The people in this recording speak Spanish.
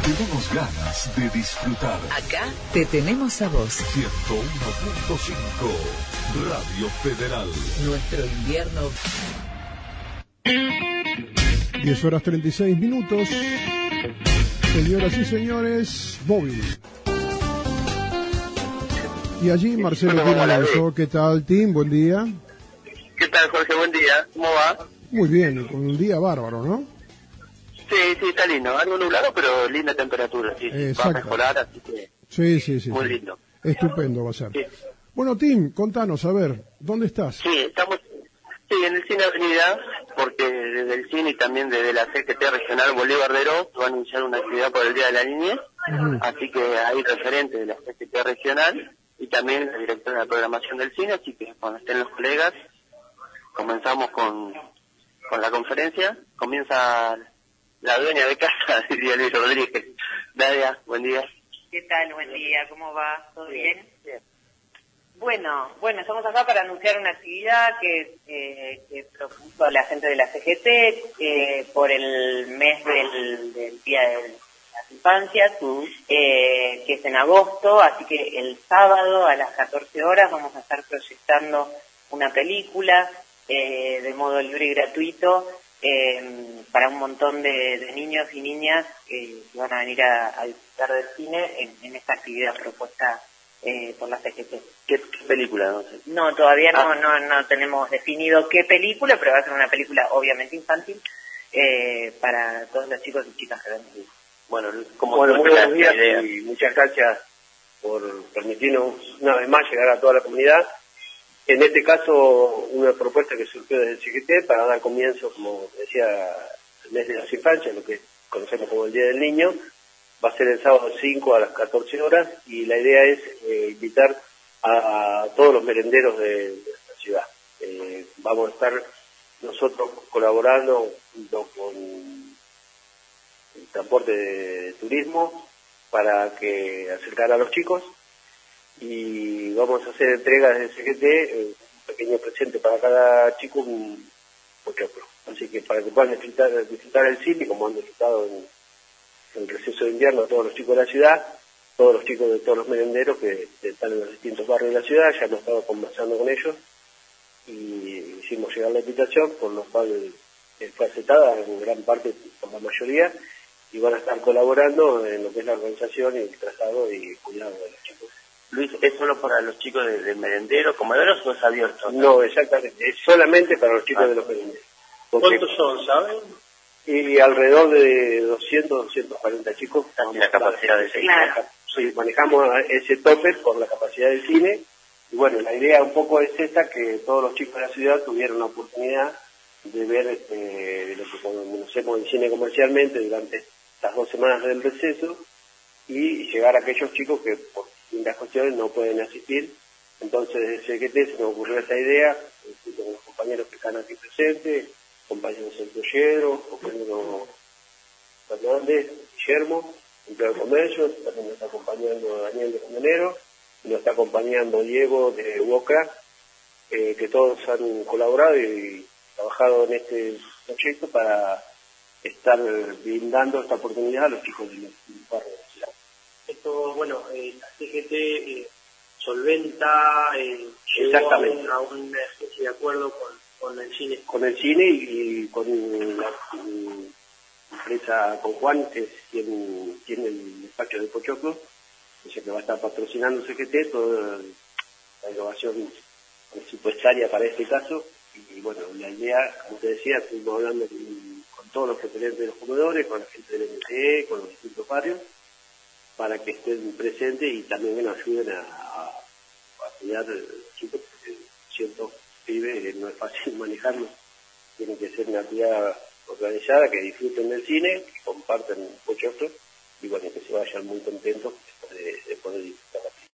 Tenemos ganas de disfrutar. Acá te tenemos a vos. 101.5 Radio Federal. Nuestro invierno. 10:36. Señoras y señores, móvil. Y allí Marcelo Alonso. ¿Qué tal, Tim? Buen día. ¿Qué tal, Jorge? Buen día. ¿Cómo va? Muy bien, con un día bárbaro, ¿no? Sí, está lindo. Algo nublado, pero linda temperatura. Sí, va a mejorar, así que... Sí. Muy lindo. Estupendo va a ser. Sí. Bueno, Tim, contanos, a ver, ¿dónde estás? Sí, estamos en el Cine Avenida, porque desde el cine y también desde la CGT Regional Bolívar de Oro va a anunciar una actividad por el Día de la Niñez, así que hay referentes de la CGT Regional y también la directora de la programación del cine, así que cuando estén los colegas, comenzamos con la conferencia. Comienza la dueña de casa, diría Luis Rodríguez. Nadia, buen día. ¿Qué tal? Buen día, ¿cómo va? ¿Todo bien? Bien. Bueno, estamos acá para anunciar una actividad que propuso la gente de la CGT por el mes del Día de las Infancias, que es en agosto, así que el sábado a las 14 horas vamos a estar proyectando una película de modo libre y gratuito para un montón de niños y niñas que van a venir a disfrutar del cine en esta actividad propuesta por la CGT. ¿Qué película? No sé. No, todavía no tenemos definido qué película, pero va a ser una película obviamente infantil para todos los chicos y chicas que ven. Bueno, muy buenos días y muchas gracias por permitirnos una vez más llegar a toda la comunidad. En este caso, una propuesta que surgió desde el CGT para dar comienzo, como decía, el mes de las infancias, lo que conocemos como el Día del Niño. Va a ser el sábado 5 a las 14 horas y la idea es invitar a todos los merenderos de la ciudad. Vamos a estar nosotros colaborando junto con el transporte de turismo para que acercar a los chicos, y vamos a hacer entrega desde el CGT, un pequeño presente para cada chico, un pochoclo. Así que para que puedan disfrutar el cine, como han disfrutado en el receso de invierno todos los chicos de la ciudad, todos los chicos de todos los merenderos que están en los distintos barrios de la ciudad. Ya hemos estado conversando con ellos y hicimos llegar la invitación, por lo cual fue aceptada en gran parte, por la mayoría, y van a estar colaborando en lo que es la organización y el trazado y cuidado de los chicos. Luis, ¿es solo para los chicos de merendero, comedores o es abierto? No, exactamente, es solamente para los chicos de los merenderos. ¿Cuántos son, saben? Y alrededor de 240 chicos. Casi la capacidad del cine. Claro. Sí, manejamos ese tope por la capacidad del cine. Y bueno, la idea un poco es esta, que todos los chicos de la ciudad tuvieran la oportunidad de ver lo que conocemos en cine comercialmente durante estas 2 semanas del receso, y llegar a aquellos chicos que por distintas cuestiones no pueden asistir. Entonces desde CGT se nos ocurrió esta idea, junto con los compañeros que están aquí presentes, compañeros Sergio Yedro, compañero Fernández, Guillermo, empleado de comercio. También nos está acompañando Daniel de Camionero, nos está acompañando Diego de Boca, que todos han colaborado y trabajado en este proyecto para estar brindando esta oportunidad a los chicos del barrio de la ciudad. Esto, bueno, la CGT solventa, exactamente, a una especie de acuerdo con el cine. Con el cine y con la empresa, con Juan, que es quien tiene el despacho de Pochoclo, que va a estar patrocinando CGT toda la innovación presupuestaria para este caso. Y bueno, la idea, como te decía, estuvimos hablando con todos los referentes de los comedores, con la gente del MTE, con los distintos barrios, para que estén presentes y también nos ayuden a cuidar a los chicos, porque siento pibes no es fácil manejarlos. Tiene que ser una actividad organizada, que disfruten del cine, que compartan Pochoclo y bueno, que se vayan muy contentos de poder disfrutar.